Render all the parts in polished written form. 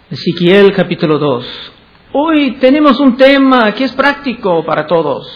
Ezequiel capítulo 2. Hoy tenemos un tema que es práctico para todos.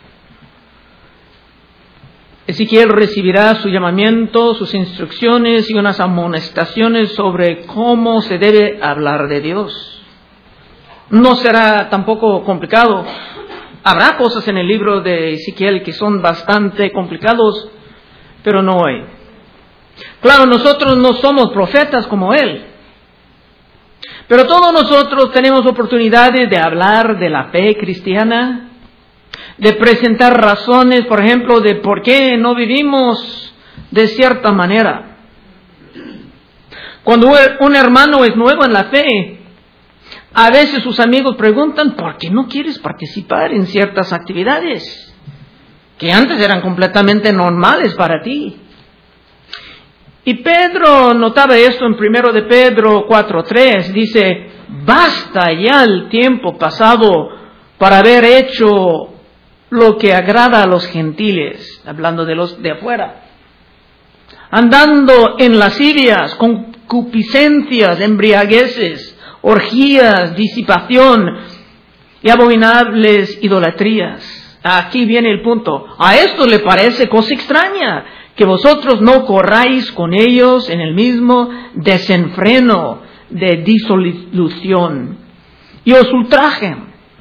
Ezequiel recibirá su llamamiento, sus instrucciones y unas amonestaciones sobre cómo se debe hablar de Dios. No será tampoco complicado. Habrá cosas en el libro de Ezequiel que son bastante complicados, pero no hoy. Claro, nosotros no somos profetas como él. Pero todos nosotros tenemos oportunidades de hablar de la fe cristiana, de presentar razones, por ejemplo, de por qué no vivimos de cierta manera. Cuando un hermano es nuevo en la fe, a veces sus amigos preguntan, ¿por qué no quieres participar en ciertas actividades que antes eran completamente normales para ti? Y Pedro notaba esto en 1 de Pedro 4:3, dice, basta ya el tiempo pasado para haber hecho lo que agrada a los gentiles, hablando de los de afuera, andando en lascivias, concupiscencias, embriagueces, orgías, disipación y abominables idolatrías. Aquí viene el punto. A esto le parece cosa extraña que vosotros no corráis con ellos en el mismo desenfreno de disolución y os ultrajen.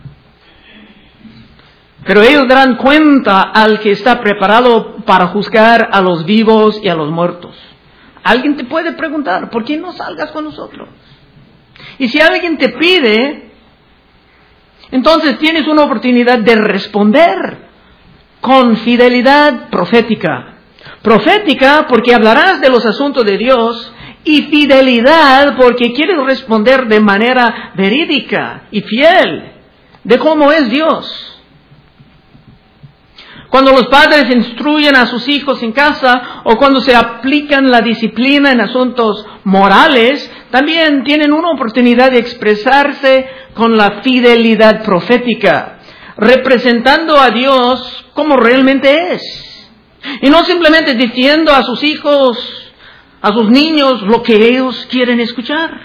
Pero ellos darán cuenta al que está preparado para juzgar a los vivos y a los muertos. Alguien te puede preguntar, ¿por qué no salgas con nosotros? Y si alguien te pide, entonces tienes una oportunidad de responder con fidelidad profética. Profética porque hablarás de los asuntos de Dios, y fidelidad porque quieres responder de manera verídica y fiel de cómo es Dios. Cuando los padres instruyen a sus hijos en casa o cuando se aplican la disciplina en asuntos morales, también tienen una oportunidad de expresarse con la fidelidad profética, representando a Dios como realmente es. Y no simplemente diciendo a sus hijos, a sus niños, lo que ellos quieren escuchar.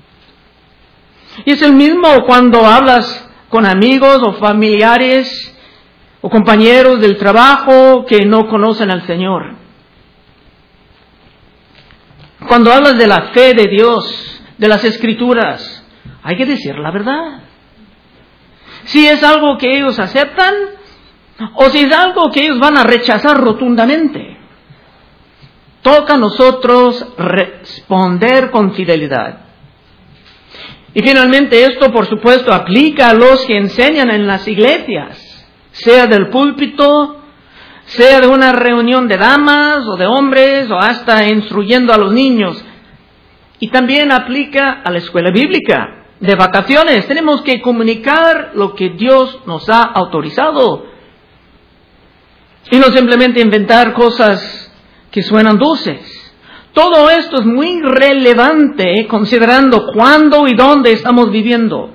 Y es el mismo cuando hablas con amigos o familiares o compañeros del trabajo que no conocen al Señor. Cuando hablas de la fe de Dios, de las Escrituras, hay que decir la verdad. Si es algo que ellos aceptan, o si es algo que ellos van a rechazar rotundamente. Toca a nosotros responder con fidelidad. Y finalmente esto, por supuesto, aplica a los que enseñan en las iglesias, sea del púlpito, sea de una reunión de damas o de hombres, o hasta instruyendo a los niños. Y también aplica a la escuela bíblica de vacaciones. Tenemos que comunicar lo que Dios nos ha autorizado. Y no simplemente inventar cosas que suenan dulces. Todo esto es muy relevante considerando cuándo y dónde estamos viviendo.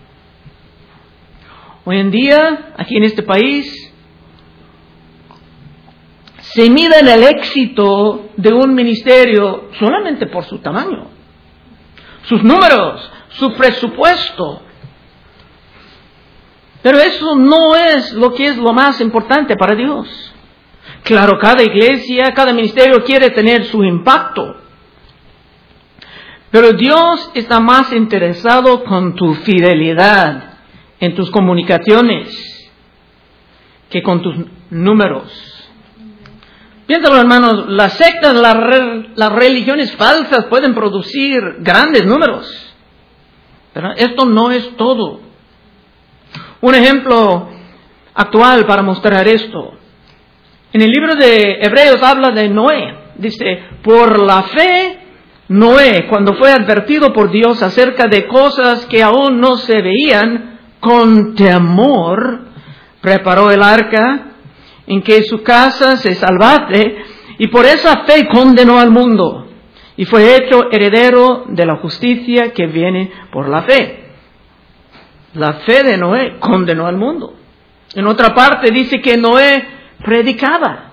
Hoy en día, aquí en este país, se mide el éxito de un ministerio solamente por su tamaño, sus números, su presupuesto. Pero eso no es lo que es lo más importante para Dios. Claro, cada iglesia, cada ministerio quiere tener su impacto. Pero Dios está más interesado con tu fidelidad en tus comunicaciones que con tus números. Piénsalo, hermanos, las sectas, las religiones falsas pueden producir grandes números. Pero esto no es todo. Un ejemplo actual para mostrar esto. En el libro de Hebreos habla de Noé. Dice, por la fe, Noé, cuando fue advertido por Dios acerca de cosas que aún no se veían, con temor, preparó el arca en que su casa se salvase, y por esa fe condenó al mundo, y fue hecho heredero de la justicia que viene por la fe. La fe de Noé condenó al mundo. En otra parte dice que Noé predicaba,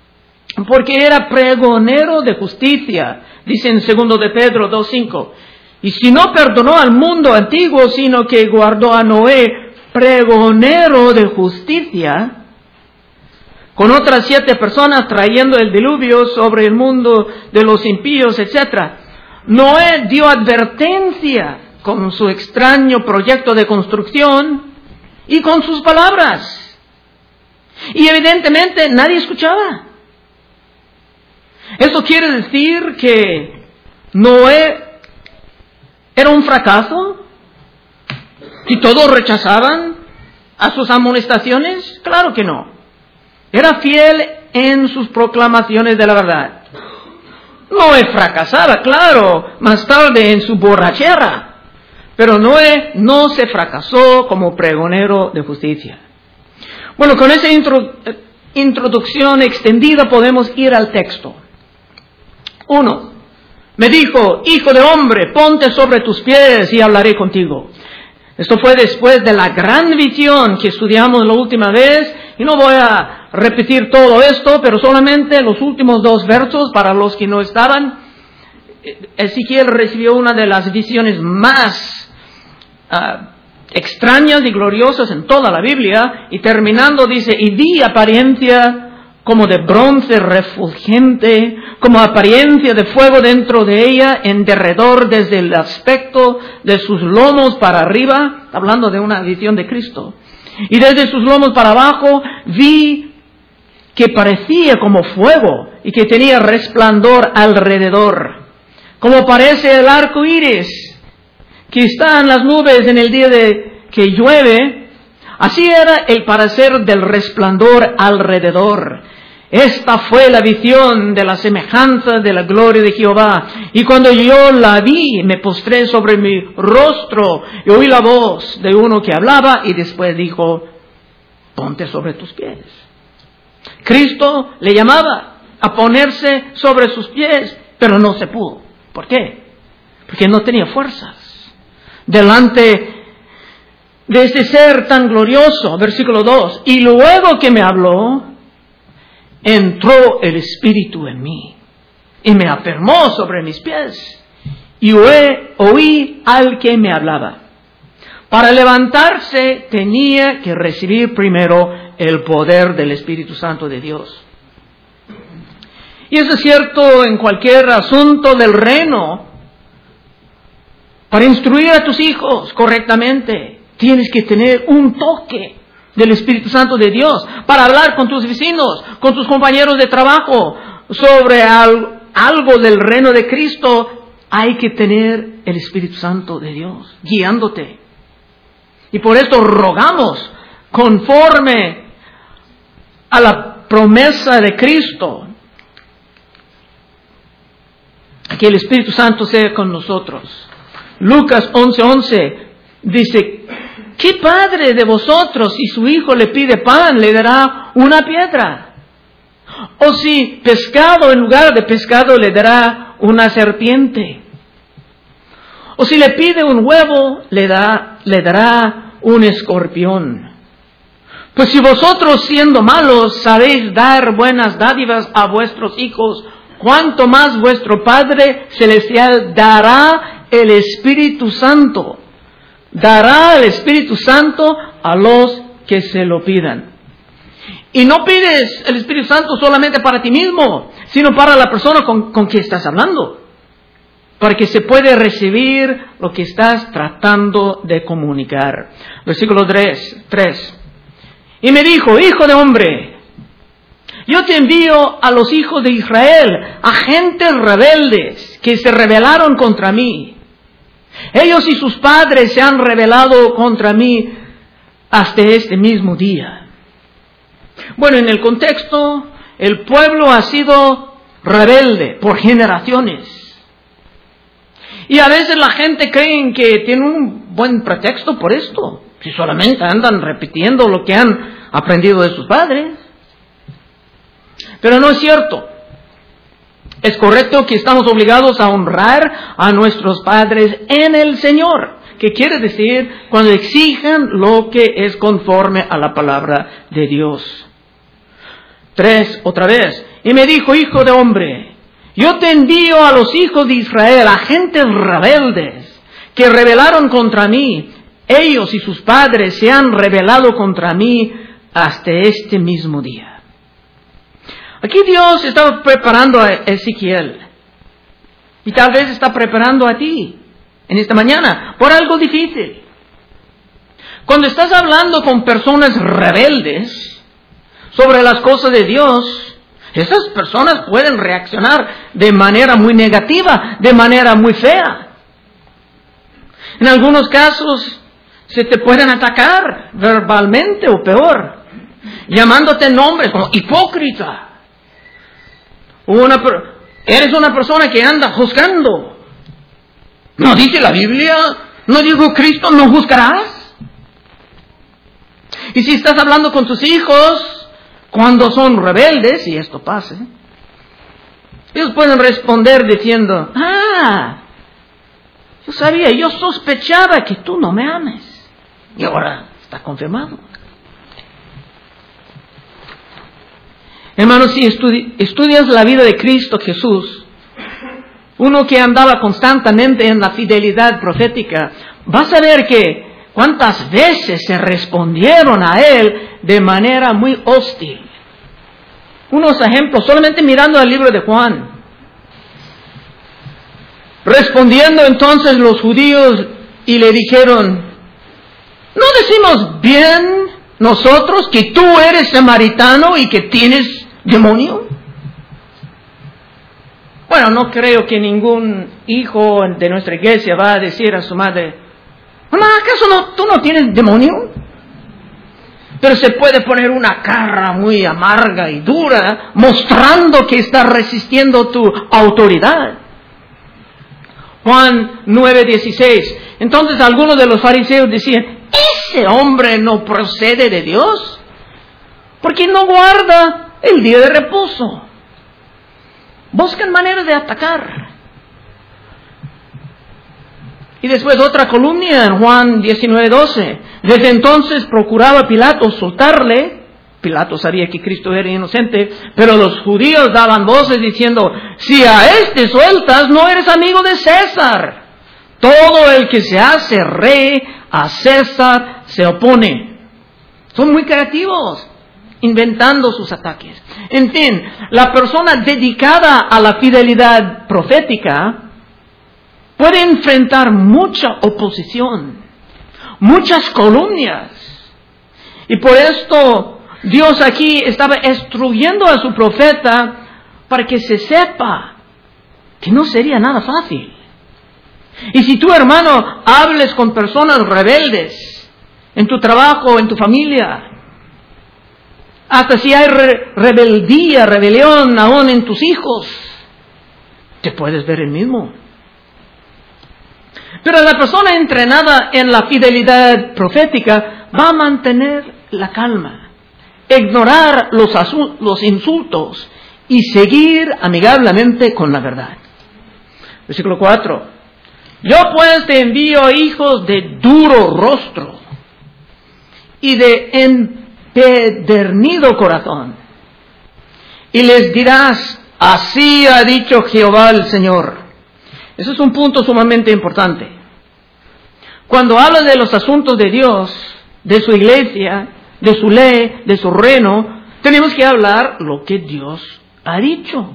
porque era pregonero de justicia. Dice en 2 de Pedro 2:5, Y si no perdonó al mundo antiguo, sino que guardó a Noé, pregonero de justicia, con otras 7 personas trayendo el diluvio sobre el mundo de los impíos, etc. Noé dio advertencia con su extraño proyecto de construcción y con sus palabras. Y evidentemente nadie escuchaba. Eso quiere decir que Noé era un fracaso, que todos rechazaban a sus amonestaciones. Claro que no. Era fiel en sus proclamaciones de la verdad. Noé fracasaba, claro, más tarde en su borrachera. Pero Noé no se fracasó como pregonero de justicia. Bueno, con esa introducción extendida podemos ir al texto. 1. Me dijo, hijo de hombre, ponte sobre tus pies y hablaré contigo. Esto fue después de la gran visión que estudiamos la última vez, y no voy a repetir todo esto, pero solamente los últimos 2 versos para los que no estaban. Ezequiel recibió una de las visiones más extrañas y gloriosas en toda la Biblia, y terminando dice, y vi apariencia como de bronce refulgente, como apariencia de fuego dentro de ella, en derredor desde el aspecto de sus lomos para arriba, hablando de una visión de Cristo, y desde sus lomos para abajo vi que parecía como fuego y que tenía resplandor alrededor, como parece el arco iris que está en las nubes en el día de que llueve. Así era el parecer del resplandor alrededor. Esta fue la visión de la semejanza de la gloria de Jehová. Y cuando yo la vi, me postré sobre mi rostro y oí la voz de uno que hablaba, y después dijo, ponte sobre tus pies. Cristo le llamaba a ponerse sobre sus pies, pero no se pudo. ¿Por qué? Porque no tenía fuerzas delante de este ser tan glorioso. Versículo 2. Y luego que me habló, entró el Espíritu en mí y me afirmó sobre mis pies, y oí al que me hablaba. Para levantarse tenía que recibir primero el poder del Espíritu Santo de Dios. Y eso es cierto en cualquier asunto del reino. Para instruir a tus hijos correctamente, tienes que tener un toque del Espíritu Santo de Dios. Para hablar con tus vecinos, con tus compañeros de trabajo, sobre algo del reino de Cristo, hay que tener el Espíritu Santo de Dios guiándote. Y por esto rogamos, conforme a la promesa de Cristo, que el Espíritu Santo sea con nosotros. Lucas 11:11 dice, ¿qué padre de vosotros, si su hijo le pide pan, le dará una piedra? O si pescado, en lugar de pescado, le dará una serpiente? O si le pide un huevo, le dará un escorpión. Pues si vosotros, siendo malos, sabéis dar buenas dádivas a vuestros hijos, cuánto más vuestro Padre Celestial dará el Espíritu Santo. Dará el Espíritu Santo a los que se lo pidan. Y no pides el Espíritu Santo solamente para ti mismo, sino para la persona con quien estás hablando, para que se pueda recibir lo que estás tratando de comunicar. Versículo 3. Y me dijo, hijo de hombre, yo te envío a los hijos de Israel, a gentes rebeldes que se rebelaron contra mí. Ellos y sus padres se han rebelado contra mí hasta este mismo día. Bueno, en el contexto, el pueblo ha sido rebelde por generaciones. Y a veces la gente cree que tiene un buen pretexto por esto, si solamente andan repitiendo lo que han aprendido de sus padres. Pero no es cierto. Es correcto que estamos obligados a honrar a nuestros padres en el Señor. ¿Qué quiere decir? Cuando exijan lo que es conforme a la palabra de Dios. 3, otra vez. Y me dijo, hijo de hombre, Yo te envío a los hijos de Israel, a gentes rebeldes, que rebelaron contra mí. Ellos y sus padres se han rebelado contra mí hasta este mismo día. Aquí Dios estaba preparando a Ezequiel. Y tal vez está preparando a ti en esta mañana por algo difícil. Cuando estás hablando con personas rebeldes sobre las cosas de Dios, esas personas pueden reaccionar de manera muy negativa, de manera muy fea. En algunos casos se te pueden atacar verbalmente o llamándote nombres como hipócrita. Eres una persona que anda juzgando. ¿No dice la Biblia? ¿No dijo Cristo, no juzgarás? Y si estás hablando con tus hijos, cuando son rebeldes, y esto pasa, ellos pueden responder diciendo, yo sospechaba que tú no me ames. Y ahora está confirmado. Hermanos, si estudias la vida de Cristo Jesús, uno que andaba constantemente en la fidelidad profética, vas a ver que cuántas veces se respondieron a Él de manera muy hostil. Unos ejemplos, solamente mirando al libro de Juan. Respondiendo entonces los judíos y le dijeron, ¿no decimos bien nosotros que tú eres samaritano y que tienes demonio? Bueno, no creo que ningún hijo de nuestra iglesia va a decir a su madre, mamá, ¿acaso tú no tienes demonio? Pero se puede poner una cara muy amarga y dura, mostrando que está resistiendo tu autoridad. Juan 9:16. Entonces algunos de los fariseos decían, ¿ese hombre no procede de Dios? Porque no guarda el día de reposo. Buscan maneras de atacar. Y después otra calumnia en Juan 19:12. Desde entonces procuraba Pilato soltarle. Pilato sabía que Cristo era inocente, pero los judíos daban voces diciendo, si a este sueltas, no eres amigo de César. Todo el que se hace rey a César se opone. Son muy creativos, inventando sus ataques. En fin, la persona dedicada a la fidelidad profética puede enfrentar mucha oposición, muchas calumnias. Y por esto Dios aquí estaba instruyendo a su profeta para que se sepa que no sería nada fácil. Y si tú, hermano, hables con personas rebeldes en tu trabajo, en tu familia, hasta si hay rebelión aún en tus hijos, te puedes ver el mismo. Pero la persona entrenada en la fidelidad profética va a mantener la calma, ignorar los insultos y seguir amigablemente con la verdad. Versículo 4. Yo pues te envío hijos de duro rostro y de empedernido corazón. Y les dirás, así ha dicho Jehová el Señor. Eso es un punto sumamente importante. Cuando habla de los asuntos de Dios, de su iglesia, de su ley, de su reino, tenemos que hablar lo que Dios ha dicho.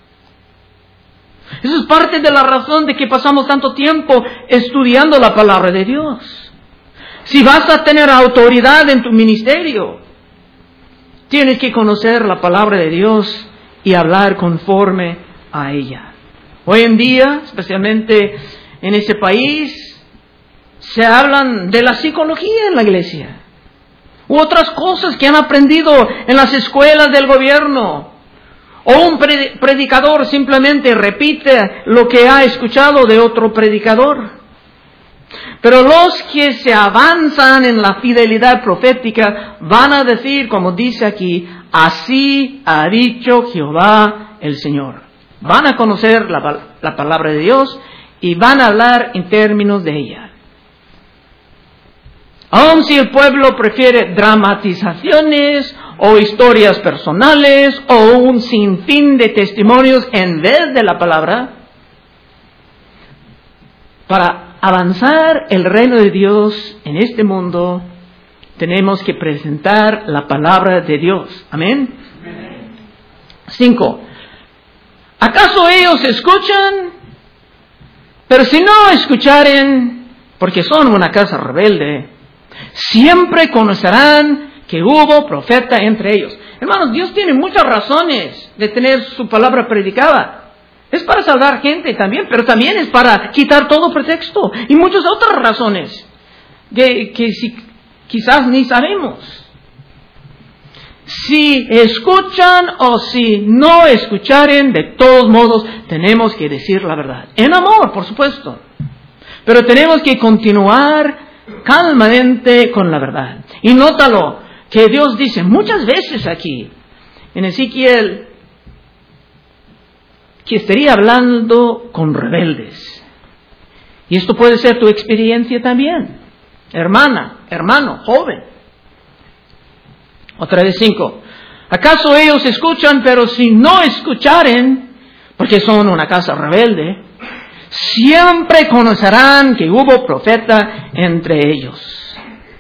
Eso es parte de la razón de que pasamos tanto tiempo estudiando la palabra de Dios. Si vas a tener autoridad en tu ministerio, tienes que conocer la palabra de Dios y hablar conforme a ella. Hoy en día, especialmente en este país, se hablan de la psicología en la iglesia, u otras cosas que han aprendido en las escuelas del gobierno. O un predicador simplemente repite lo que ha escuchado de otro predicador. Pero los que se avanzan en la fidelidad profética van a decir, como dice aquí, así ha dicho Jehová el Señor. Van a conocer la palabra de Dios y van a hablar en términos de ella. Aun si el pueblo prefiere dramatizaciones o historias personales, o un sinfín de testimonios en vez de la palabra. Para avanzar el reino de Dios en este mundo, tenemos que presentar la palabra de Dios. Amén. 5. ¿Acaso ellos escuchan? Pero si no escucharen, porque son una casa rebelde, siempre conocerán que hubo profeta entre ellos. Hermanos, Dios tiene muchas razones de tener su palabra predicada. Es para salvar gente también, pero también es para quitar todo pretexto. Y muchas otras razones que quizás ni sabemos. Si escuchan o si no escucharen, de todos modos tenemos que decir la verdad. En amor, por supuesto. Pero tenemos que continuar calmadamente con la verdad. Y nótalo, que Dios dice muchas veces aquí, en Ezequiel, que estaría hablando con rebeldes. Y esto puede ser tu experiencia también, hermana, hermano, joven. Otra vez 5. ¿Acaso ellos escuchan, pero si no escucharen, porque son una casa rebelde, siempre conocerán que hubo profeta entre ellos?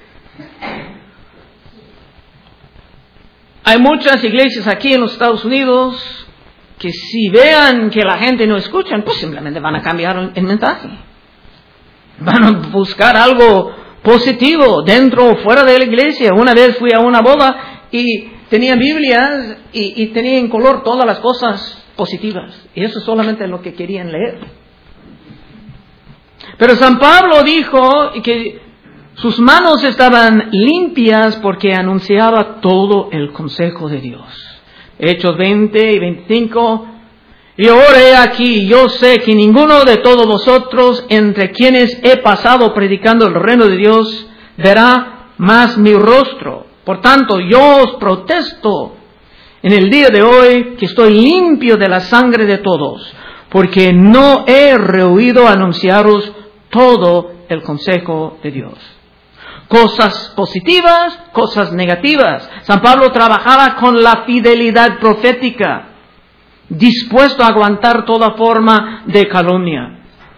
Hay muchas iglesias aquí en los Estados Unidos que si vean que la gente no escucha, pues simplemente van a cambiar el mensaje. Van a buscar algo positivo dentro o fuera de la iglesia. Una vez fui a una boda y tenía Biblias y tenía en color todas las cosas positivas. Y eso es solamente lo que querían leer. Pero San Pablo dijo que sus manos estaban limpias porque anunciaba todo el consejo de Dios. Hechos 20 y 25. Y ahora he aquí, yo sé que ninguno de todos vosotros, entre quienes he pasado predicando el reino de Dios, verá más mi rostro. Por tanto, yo os protesto en el día de hoy que estoy limpio de la sangre de todos, porque no he rehuido anunciaros todo el consejo de Dios. Cosas positivas, cosas negativas. San Pablo trabajaba con la fidelidad profética, dispuesto a aguantar toda forma de calumnia.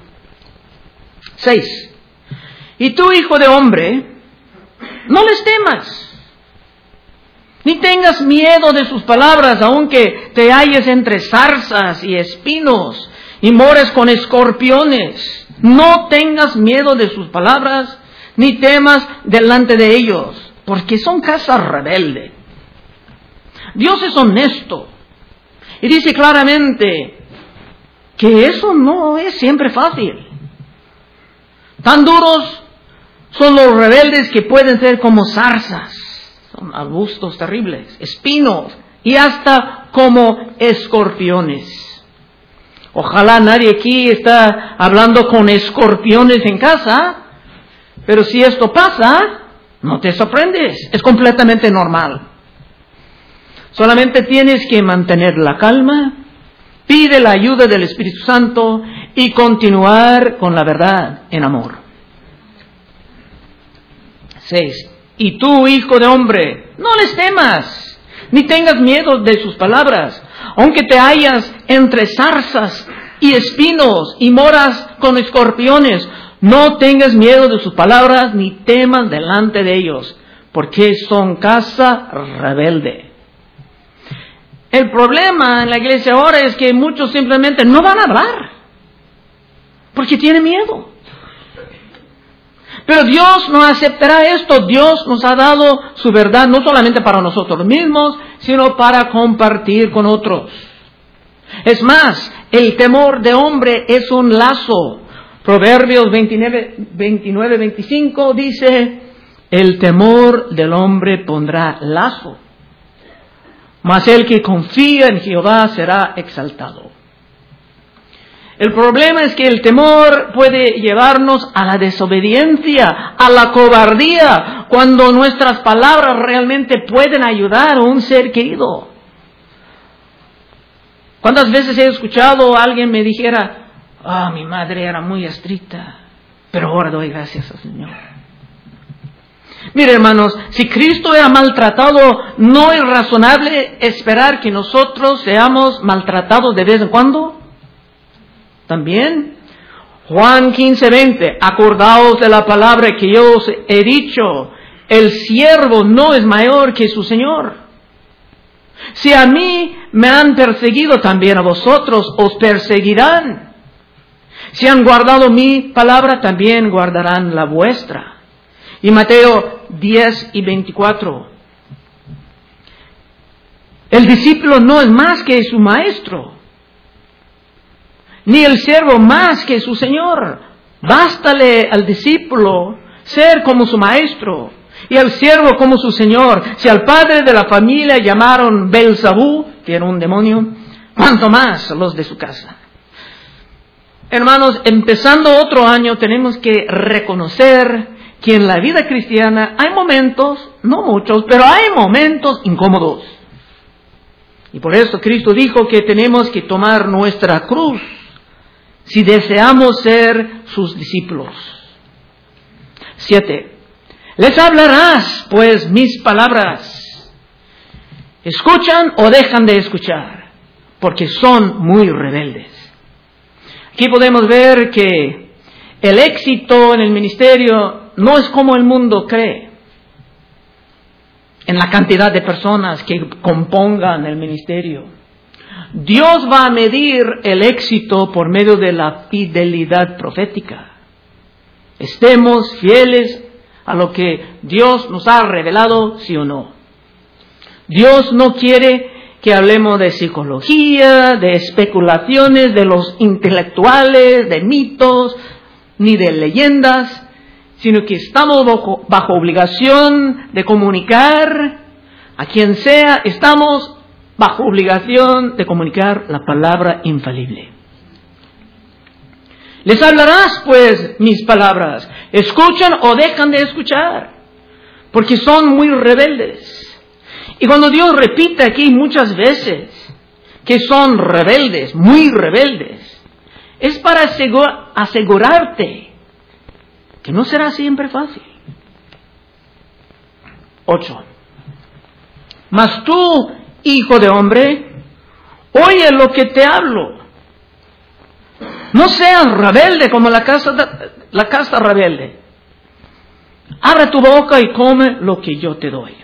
6. Y tú, hijo de hombre, no les temas, ni tengas miedo de sus palabras, aunque te halles entre zarzas y espinos, y mores con escorpiones. No tengas miedo de sus palabras, ni temas delante de ellos, porque son casa rebelde. Dios es honesto y dice claramente que eso no es siempre fácil. Tan duros son los rebeldes que pueden ser como zarzas, son arbustos terribles, espinos y hasta como escorpiones. Ojalá nadie aquí está hablando con escorpiones en casa. Pero si esto pasa, no te sorprendes, es completamente normal. Solamente tienes que mantener la calma, pide la ayuda del Espíritu Santo y continuar con la verdad en amor. 6. Y tú, hijo de hombre, no les temas, ni tengas miedo de sus palabras, aunque te hallas entre zarzas y espinos y moras con escorpiones. No tengas miedo de sus palabras, ni temas delante de ellos, porque son casa rebelde. El problema en la iglesia ahora es que muchos simplemente no van a hablar, porque tienen miedo. Pero Dios no aceptará esto. Dios nos ha dado su verdad, no solamente para nosotros mismos, sino para compartir con otros. Es más, el temor de hombre es un lazo. Proverbios 29-25 dice, el temor del hombre pondrá lazo, mas el que confía en Jehová será exaltado. El problema es que el temor puede llevarnos a la desobediencia, a la cobardía, cuando nuestras palabras realmente pueden ayudar a un ser querido. ¿Cuántas veces he escuchado a alguien me dijera, mi madre era muy estricta, pero ahora doy gracias al Señor? Mire, hermanos, si Cristo era maltratado, ¿no es razonable esperar que nosotros seamos maltratados de vez en cuando? También. Juan 15:20, acordaos de la palabra que yo os he dicho, el siervo no es mayor que su Señor. Si a mí me han perseguido, también a vosotros os perseguirán. Si han guardado mi palabra, también guardarán la vuestra. Y Mateo 10:24. El discípulo no es más que su maestro, ni el siervo más que su señor. Bástale al discípulo ser como su maestro y al siervo como su señor. Si al padre de la familia llamaron Belzabú, que era un demonio, cuánto más los de su casa. Hermanos, empezando otro año, tenemos que reconocer que en la vida cristiana hay momentos, no muchos, pero hay momentos incómodos. Y por eso Cristo dijo que tenemos que tomar nuestra cruz si deseamos ser sus discípulos. 7. Les hablarás, pues, mis palabras. ¿Escuchan o dejan de escuchar? Porque son muy rebeldes. Aquí podemos ver que el éxito en el ministerio no es como el mundo cree, en la cantidad de personas que compongan el ministerio. Dios va a medir el éxito por medio de la fidelidad profética. Estemos fieles a lo que Dios nos ha revelado, sí o no. Dios no quiere que hablemos de psicología, de especulaciones de los intelectuales, de mitos, ni de leyendas, sino que estamos bajo obligación de comunicar a quien sea, estamos bajo obligación de comunicar la palabra infalible. Les hablarás, pues, mis palabras. ¿Escuchan o dejan de escuchar? Porque son muy rebeldes. Y cuando Dios repite aquí muchas veces que son rebeldes, muy rebeldes, es para asegurarte que no será siempre fácil. 8. Mas tú, hijo de hombre, oye lo que te hablo. No seas rebelde como la casta rebelde. Abre tu boca y come lo que yo te doy.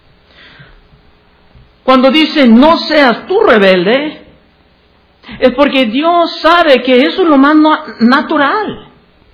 Cuando dice no seas tú rebelde, es porque Dios sabe que eso es lo más natural.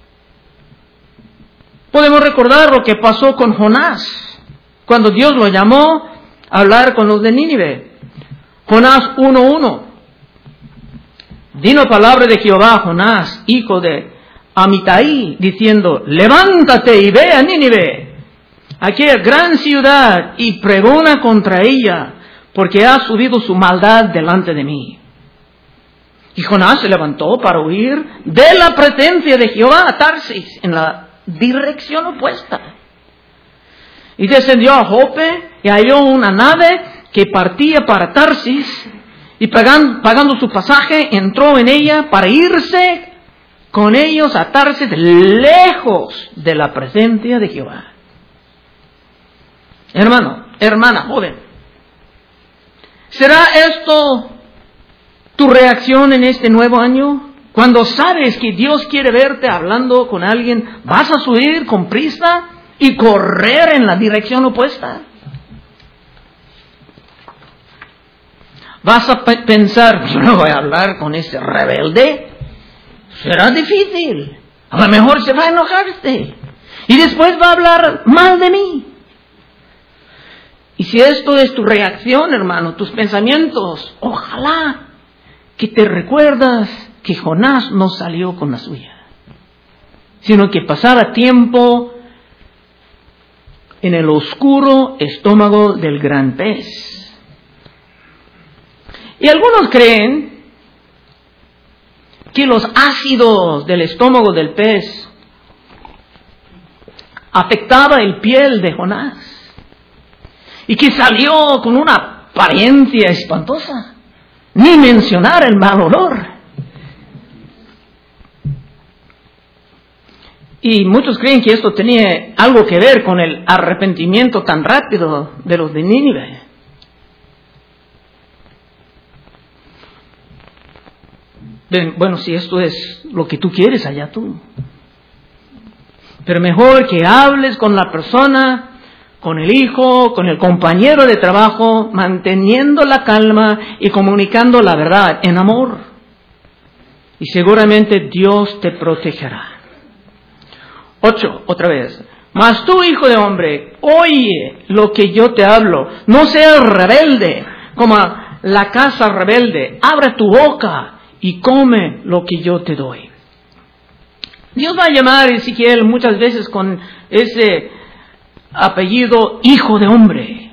Podemos recordar lo que pasó con Jonás, cuando Dios lo llamó a hablar con los de Nínive. Jonás 1:1. Vino palabra de Jehová a Jonás, hijo de Amitai, diciendo, levántate y ve a Nínive, aquella gran ciudad, y pregona contra ella, porque ha subido su maldad delante de mí. Y Jonás se levantó para huir de la presencia de Jehová a Tarsis, en la dirección opuesta. Y descendió a Jope y halló una nave que partía para Tarsis, y pagando su pasaje, entró en ella para irse con ellos a Tarsis, lejos de la presencia de Jehová. Hermano, hermana, joven, ¿será esto tu reacción en este nuevo año? Cuando sabes que Dios quiere verte hablando con alguien, ¿vas a subir con prisa y correr en la dirección opuesta? ¿Vas a pensar, yo no voy a hablar con ese rebelde? Será difícil. A lo mejor se va a enojarse. Y después va a hablar mal de mí. Y si esto es tu reacción, hermano, tus pensamientos, ojalá que te recuerdas que Jonás no salió con la suya, sino que pasara tiempo en el oscuro estómago del gran pez. Y algunos creen que los ácidos del estómago del pez afectaba el piel de Jonás y que salió con una apariencia espantosa, ni mencionar el mal olor. Y muchos creen que esto tenía algo que ver con el arrepentimiento tan rápido de los de Nínive. Bueno, si esto es lo que tú quieres, allá tú. Pero mejor que hables con la persona, con el hijo, con el compañero de trabajo, manteniendo la calma y comunicando la verdad en amor. Y seguramente Dios te protegerá. 8, otra vez. Mas tú, hijo de hombre, oye lo que yo te hablo. No seas rebelde, como la casa rebelde. Abre tu boca y come lo que yo te doy. Dios va a llamar a Ezequiel muchas veces con ese apellido hijo de hombre.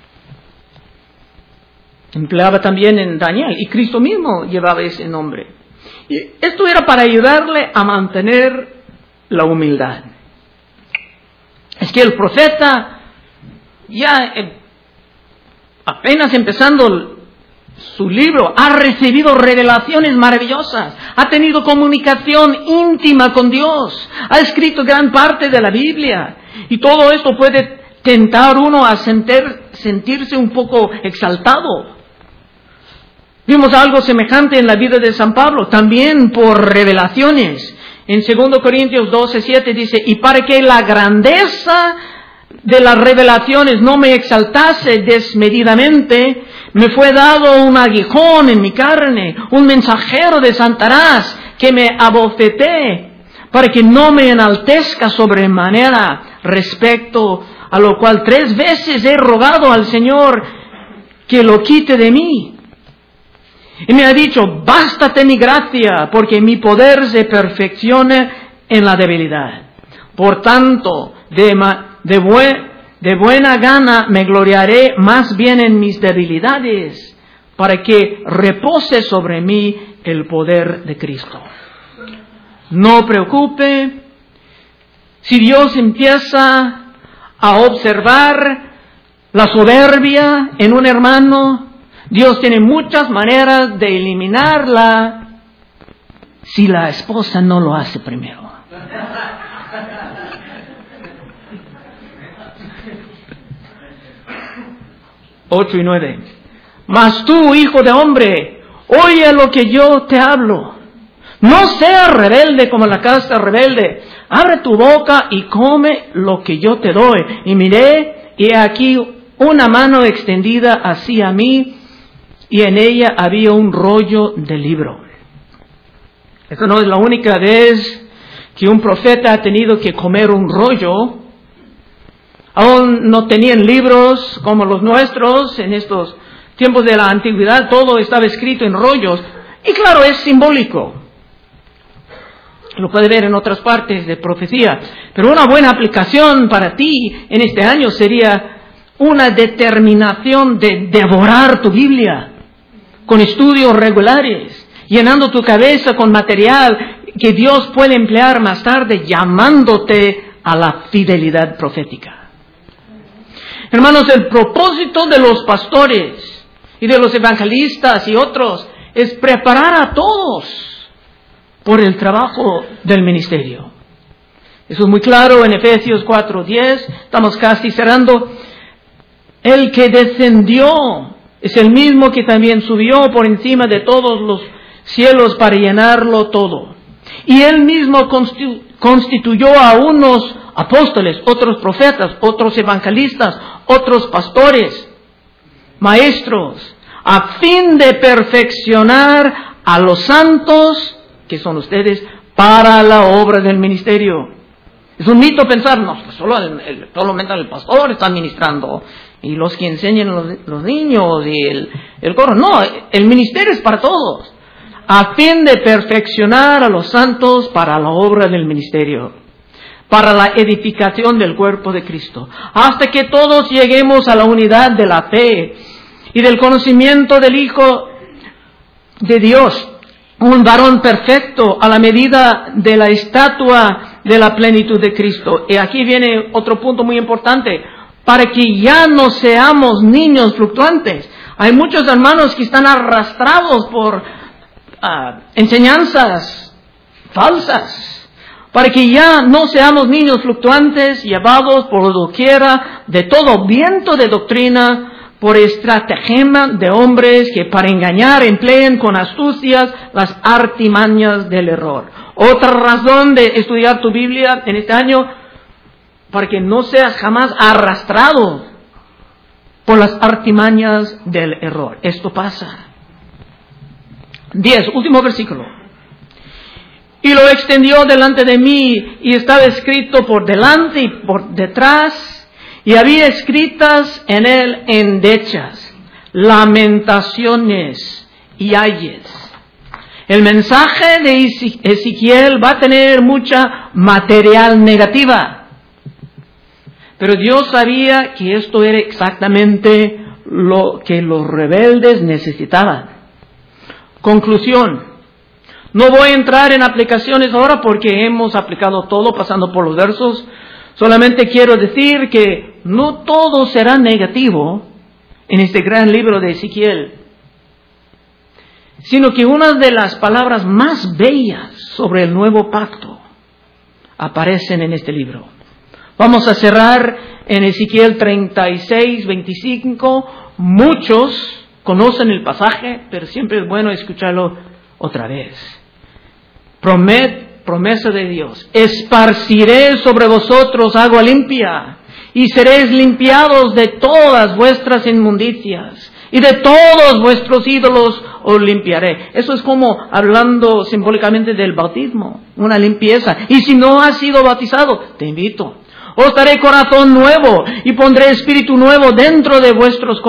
Empleaba también en Daniel, y Cristo mismo llevaba ese nombre. Y esto era para ayudarle a mantener la humildad. Es que el profeta, ya apenas empezando su libro, ha recibido revelaciones maravillosas, ha tenido comunicación íntima con Dios, ha escrito gran parte de la Biblia, y todo esto puede tentar uno a sentirse un poco exaltado. Vimos algo semejante en la vida de San Pablo, también por revelaciones. En 2 Corintios 12:7 dice, y para que la grandeza de las revelaciones no me exaltase desmedidamente, me fue dado un aguijón en mi carne, un mensajero de Satanás que me abofeté, para que no me enaltezca sobremanera, respecto a lo cual 3 veces he rogado al Señor que lo quite de mí. Y me ha dicho, bástate mi gracia, porque mi poder se perfecciona en la debilidad. Por tanto, de buena gana me gloriaré más bien en mis debilidades, para que repose sobre mí el poder de Cristo. No preocupe, si Dios empieza a observar la soberbia en un hermano, Dios tiene muchas maneras de eliminarla si la esposa no lo hace primero. Ocho y 9. Mas tú, hijo de hombre, oye lo que yo te hablo. No seas rebelde como la casa rebelde. Abre tu boca y come lo que yo te doy. Y miré, y aquí una mano extendida hacia mí, y en ella había un rollo de libro. Esta no es la única vez que un profeta ha tenido que comer un rollo. Aún no tenían libros como los nuestros en estos tiempos de la antigüedad. Todo estaba escrito en rollos. Y claro, es simbólico. Lo puede ver en otras partes de profecía. Pero una buena aplicación para ti en este año sería una determinación de devorar tu Biblia con estudios regulares, llenando tu cabeza con material que Dios puede emplear más tarde, llamándote a la fidelidad profética. Hermanos, el propósito de los pastores y de los evangelistas y otros es preparar a todos por el trabajo del ministerio. Eso es muy claro en Efesios 4:10, estamos casi cerrando. El que descendió es el mismo que también subió por encima de todos los cielos para llenarlo todo. Y él mismo constituyó a unos apóstoles, otros profetas, otros evangelistas, otros pastores, maestros, a fin de perfeccionar a los santos, que son ustedes, para la obra del ministerio. Es un mito pensar, no, pues solamente el pastor está ministrando, y los que enseñan los niños y el coro. No, el ministerio es para todos, a fin de perfeccionar a los santos para la obra del ministerio, para la edificación del cuerpo de Cristo, hasta que todos lleguemos a la unidad de la fe y del conocimiento del Hijo de Dios, un varón perfecto a la medida de la estatua de la plenitud de Cristo. Y aquí viene otro punto muy importante, para que ya no seamos niños fluctuantes. Hay muchos hermanos que están arrastrados por enseñanzas falsas, para que ya no seamos niños fluctuantes, llevados por doquiera de todo viento de doctrina, por estratagema de hombres que para engañar empleen con astucias las artimañas del error. Otra razón de estudiar tu Biblia en este año, para que no seas jamás arrastrado por las artimañas del error. Esto pasa. 10, último versículo. Y lo extendió delante de mí, y estaba escrito por delante y por detrás, y había escritas en él endechas, lamentaciones y ayes. El mensaje de Ezequiel va a tener mucha material negativa, pero Dios sabía que esto era exactamente lo que los rebeldes necesitaban. Conclusión. No voy a entrar en aplicaciones ahora porque hemos aplicado todo pasando por los versos. Solamente quiero decir que no todo será negativo en este gran libro de Ezequiel, sino que una de las palabras más bellas sobre el nuevo pacto aparecen en este libro. Vamos a cerrar en Ezequiel 36, 25. Muchos conocen el pasaje, pero siempre es bueno escucharlo otra vez. Promesa de Dios: esparciré sobre vosotros agua limpia, y seréis limpiados de todas vuestras inmundicias, y de todos vuestros ídolos os limpiaré. Eso es como hablando simbólicamente del bautismo, una limpieza. Y si no has sido bautizado, te invito. Os daré corazón nuevo, y pondré espíritu nuevo dentro de vosotros,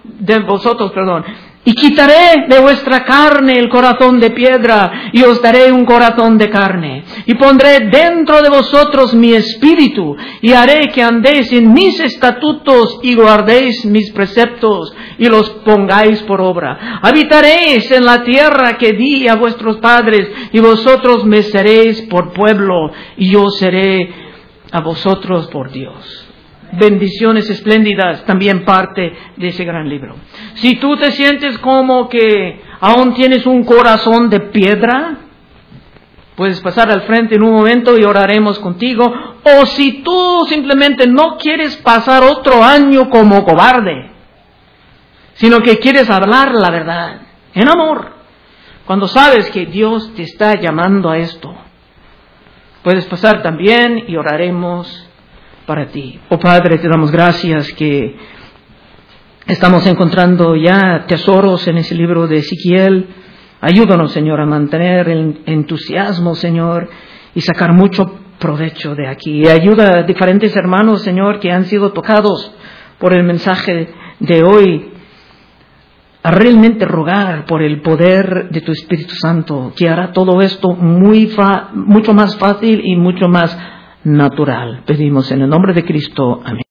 y quitaré de vuestra carne el corazón de piedra, y os daré un corazón de carne. Y pondré dentro de vosotros mi espíritu, y haré que andéis en mis estatutos, y guardéis mis preceptos, y los pongáis por obra. Habitaréis en la tierra que di a vuestros padres, y vosotros me seréis por pueblo, y yo seré a vosotros por Dios. Bendiciones espléndidas, también parte de ese gran libro. Si tú te sientes como que aún tienes un corazón de piedra, puedes pasar al frente en un momento y oraremos contigo. O si tú simplemente no quieres pasar otro año como cobarde, sino que quieres hablar la verdad, en amor, cuando sabes que Dios te está llamando a esto, puedes pasar también y oraremos para ti. Oh Padre, te damos gracias que estamos encontrando ya tesoros en ese libro de Ezequiel. Ayúdanos, Señor, a mantener el entusiasmo, Señor, y sacar mucho provecho de aquí. Ayuda a diferentes hermanos, Señor, que han sido tocados por el mensaje de hoy, a realmente rogar por el poder de tu Espíritu Santo, que hará todo esto mucho más fácil y mucho más natural. Pedimos en el nombre de Cristo. Amén.